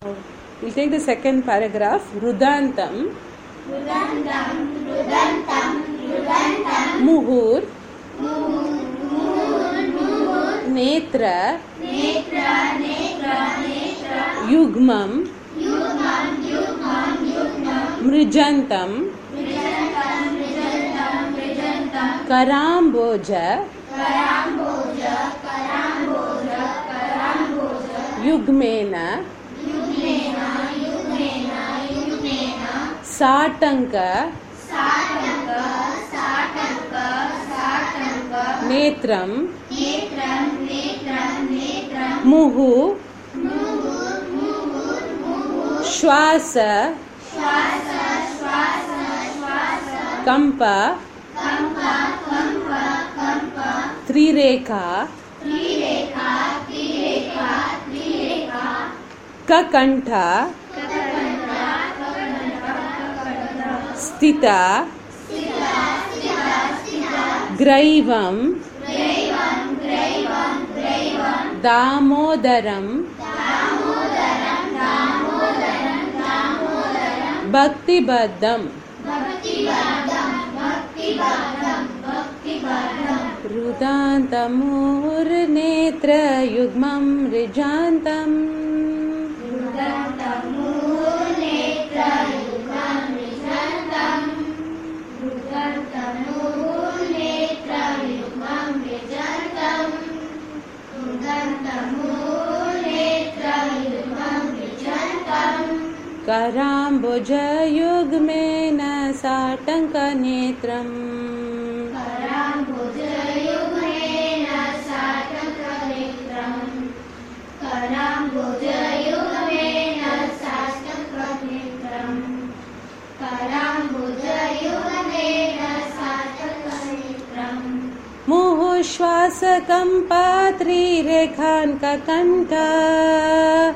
We'll take the second paragraph. Rudantam. Muhur. Netra. Yugmam. Mrijantam. Karamboja. Yugmena. Satanka. Netram. Muhu. Shwasa. Kampa. Trireka. Kakantha. Stita. Graivam. Damodaram. Bhaktibaddam. Rudantamur netra yugmam rijantam. Karamboja yugmena satanka netram. Muhu shwasa kampa trirekhan kakantha.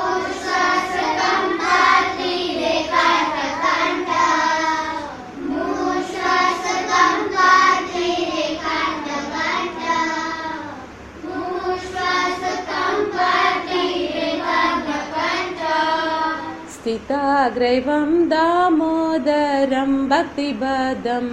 Stita graivam damodaram bhaktibaddam.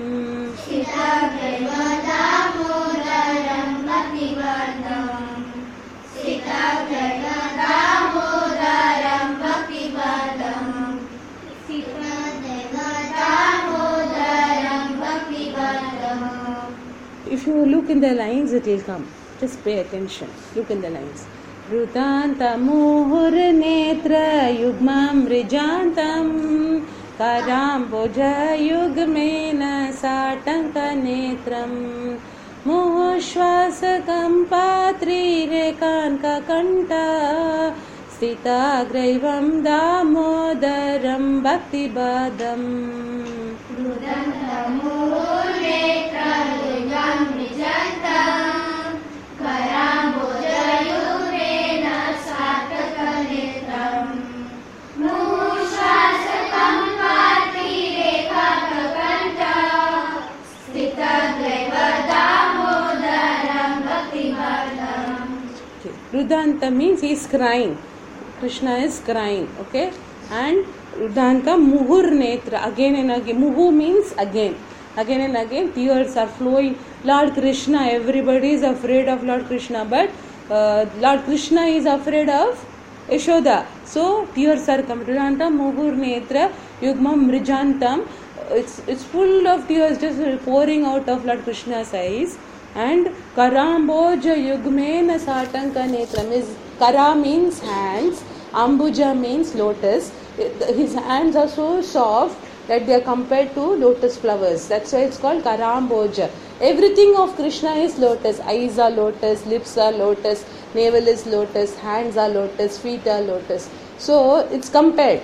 If you look in the lines, it will come. Just pay attention. Look in the lines. Rudanta muhur netra yugmam rijantam. Karamboja yugmena satanka netram. Muhu shwasa kampa trirekan kakanta. Stita graivam damodaram bhaktibaddam. Rudanta muhur netra yugmam rijantam. Karamboja yugmena satanka netram. Muhu shwasa kampa trirekan kakanta. Stita graivam damodaram bhaktibaddam. Rudanta means he is crying. Krishna is crying, okay? And Rudanta muhur netra, again and again. Muhu means again. Again and again, tears are flowing. Lord Krishna, everybody is afraid of Lord Krishna, but Lord Krishna is afraid of Yashoda. So, tears are coming. Rudanta muhur netra yugmam mrijantam. It's full of tears just pouring out of Lord Krishna's eyes. And Karamboja yugmena satanka netram is Kara means hands, Ambuja means lotus. His hands are so soft that they are compared to lotus flowers. That's why it's called Karamboja. Everything of Krishna is lotus. Eyes are lotus, lips are lotus, navel is lotus, hands are lotus, feet are lotus. So it's compared.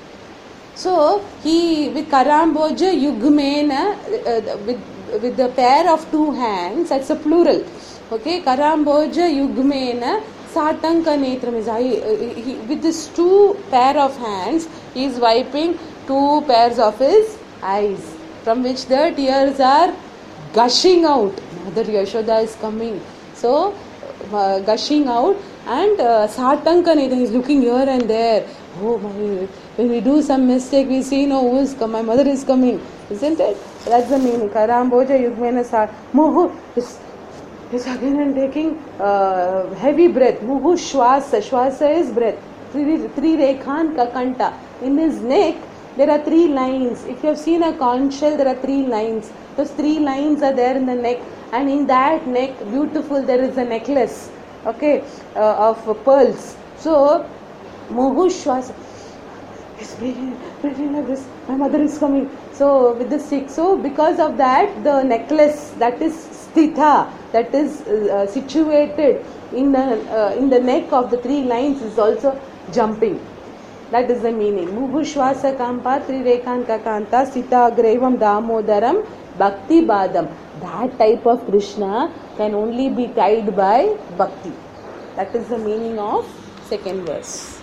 So he with Karamboja yugmena with the pair of two hands, that's a plural. Okay, Karamboja yugmena satanka netram is with this two pair of hands he is wiping two pairs of his eyes from which the tears are gushing out. Mother Yashoda is coming. So gushing out, And Satankanita, he's looking here and there. Oh my, when we do some mistake, we see, no, who is coming? My mother is coming. Isn't it? That's the meaning. Karamboja Yugmena Sat. Muhu is again and taking heavy breath. Muhu Shwasa. Shwasa is breath. Three Rekhan Kakanta. In his neck, there are 3 lines. If you have seen a conch shell, there are 3 lines. Those 3 lines are there in the neck. And in that neck, beautiful, there is a necklace. Okay, of pearls. So, Mohushwas is breathing like this. My mother is coming. So, with the stick. So, because of that, the necklace that is sthita, that is situated in the neck of the 3 lines is also jumping. That is the meaning. Muhushwasa kampa trirekanka kanta sita agrevam damodaram bhakti badam. That type of Krishna can only be tied by bhakti. That is the meaning of second verse.